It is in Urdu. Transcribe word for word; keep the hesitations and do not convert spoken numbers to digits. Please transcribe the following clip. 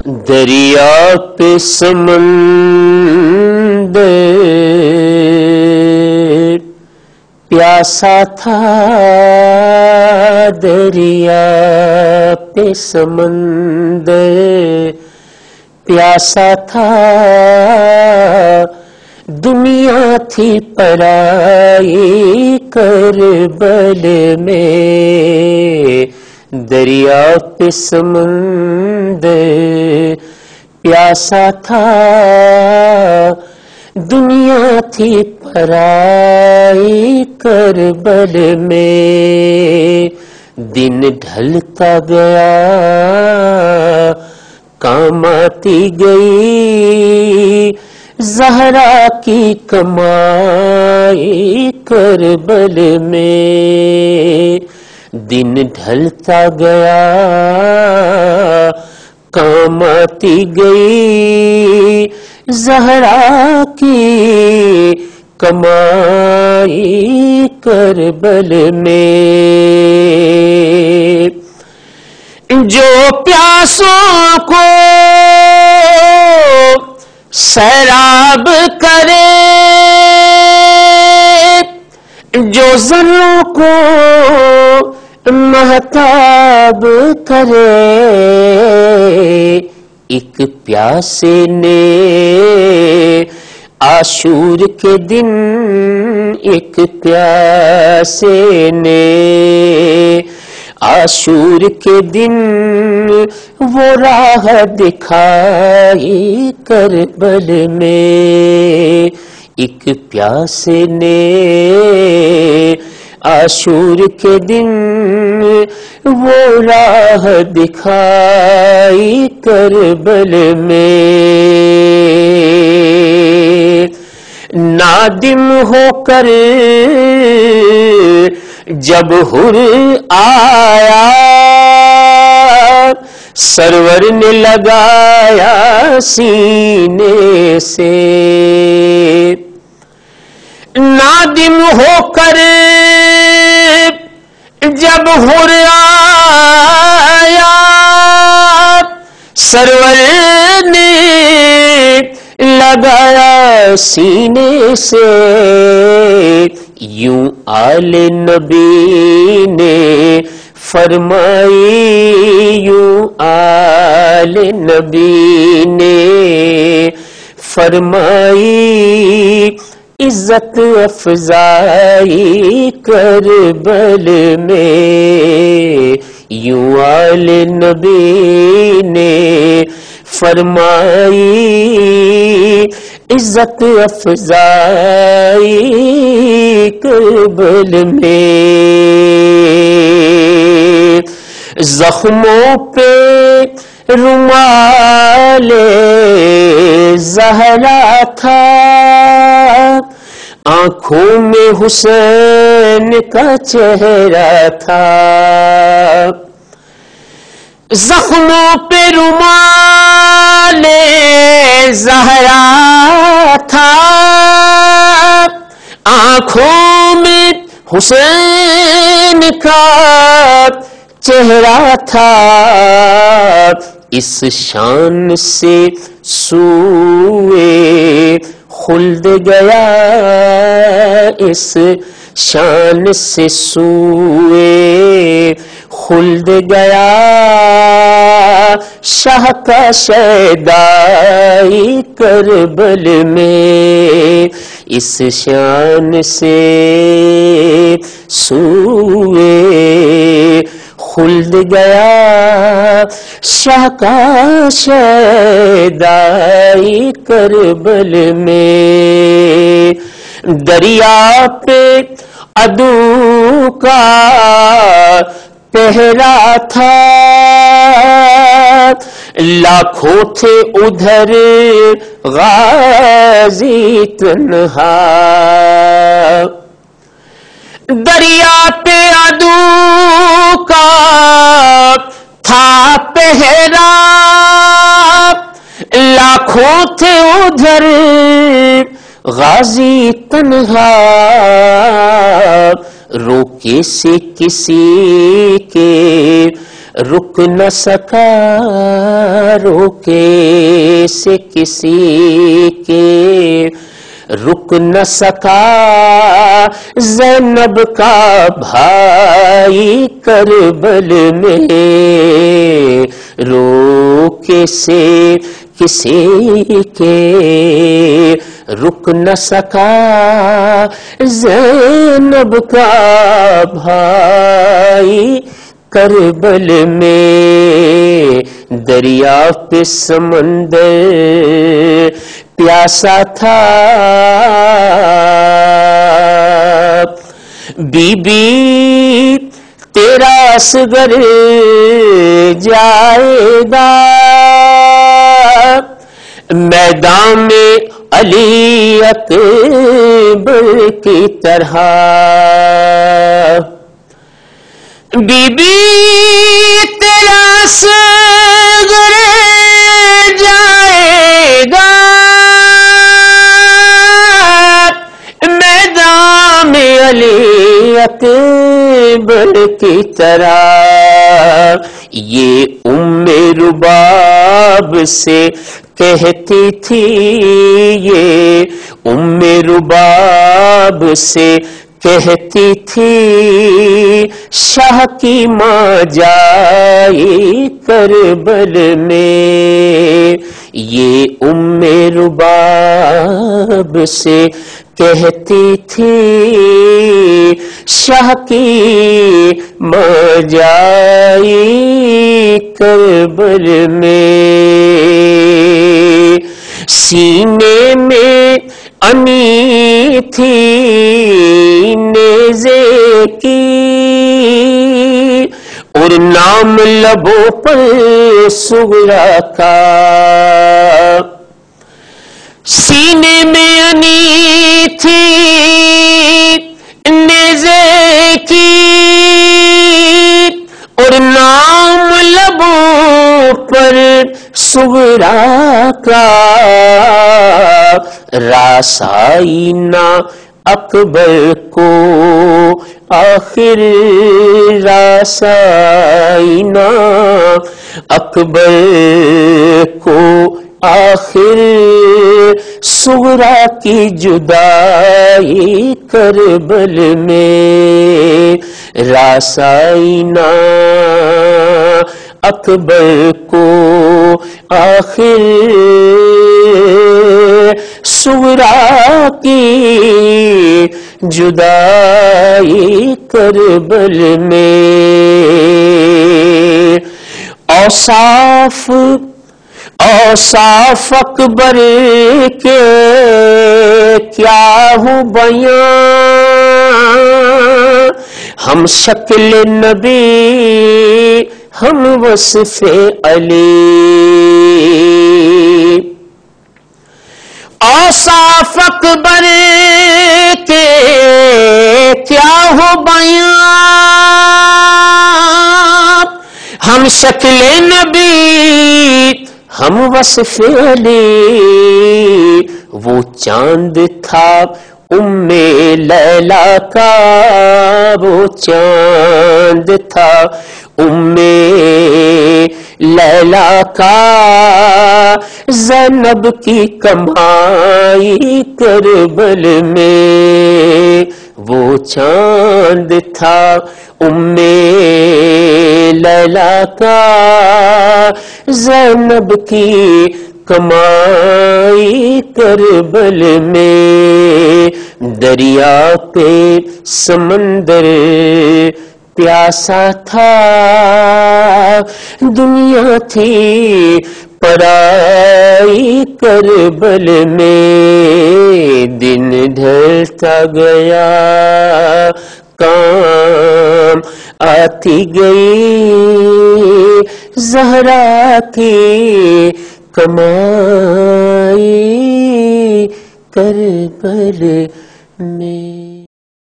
دریا پہ سمندر پیاسا تھا، دریا پہ سمندر پیاسا تھا، دنیا تھی پرائی کربل میں، دریا پہ سمندر پیاسا تھا، دنیا تھی پرائی کربل میں، دن ڈھلتا گیا کام آتی گئی زہرا کی کمائی کربل میں، دن ڈھلتا گیا کام آتی گئی زہرا کی کمائی کربل میں، جو پیاسوں کو سیراب کرے، جو ذروں کو مہتاب کرے، ایک پیاسے نے عاشور کے دن، ایک پیاسے نے عاشور کے دن وہ راہ دکھائی کربل میں، ایک پیاسے نے عاشور کے دن وہ راہ دکھائی کربل میں، نادم ہو کر جب حر آیا سرور نے لگایا سینے سے، نادم ہو کر جب حر آیا سرور نے لگایا سینے سے، یوں آل نبی نے فرمائی، یوں آل نبی نے فرمائی، عزت افزائی کربل میں، یوں آل نبی نے فرمائی، عزت افزائی کربل میں، زخموں پہ رومال زہرا تھا، آنکھوں میں حسین کا چہرہ تھا، زخموں پہ رومال زہرا تھا، آنکھوں میں حسین کا چہرہ تھا، اس شان سے سوئے خلد گیا، اس شان سے سوئے خلد گیا، شاہ کا شیدائی کربل میں، اس شان سے سوئے خلد گیا، شاہ کا شیدائی کربل میں، دریا پہ عدو کا پہرا تھا، لاکھوں تھے ادھر غازی تنہا، دریا پہ عدو کا تھا پہرا، لاکھوں تھے ادھر غازی تنہا، روکے سے کسی کے رک نہ سکا روکے سے کسی کے، رک نہ سکا زینب کا بھائی کربل میں، روکے سے کسی کے رک نہ سکا زینب کا بھائی کربل میں، دریا پہ سمندر پیاسا تھا، بی بی تیرا اصغر جائے گا میدان میں علی اکبر کی طرح، بی بی تیرا اصغر جائے گا میدان میں علی اکبر کی طرح، یہ ام رباب سے کہتی تھی، یہ ام رباب سے کہتی تھی شاہ کی ماں جائے کربل میں، یہ ام رباب سے کہتی تھی شاہ کی ماں جائے کربل میں، سینے میں انی تھی نیزے کی اور نام لبوں پر سغرا کا، سینے میں انی تھی نیزے کی اور نام لبوں پر سغرا کا، راسائینہ اکبر کو آخر راسائینہ اکبر کو آخر صغرا کی جدائی کربل میں، راسائینہ اکبر کو آخر صغرا کی جدائی کربل میں، اوصاف اوصاف اکبر کے کیا ہو بیان، ہم شکل نبی ہم وصف علی، اوصاف اکبر کے کیا ہو بیان، ہم شکل نبی ہم وصف علی، وہ چاند تھا ام لیلا کا، وہ چاند تھا ام لیلا کا، زینب کی کمائی کربل میں، وہ چاند تھا ام لیلا کا، زینب کی کمائی کربل میں، دریا پہ سمندر پیاسا تھا، دنیا تھی پرائی کربل میں، دن ڈھلتا گیا کام آتی گئی زہرا کی کمائی کربل میں۔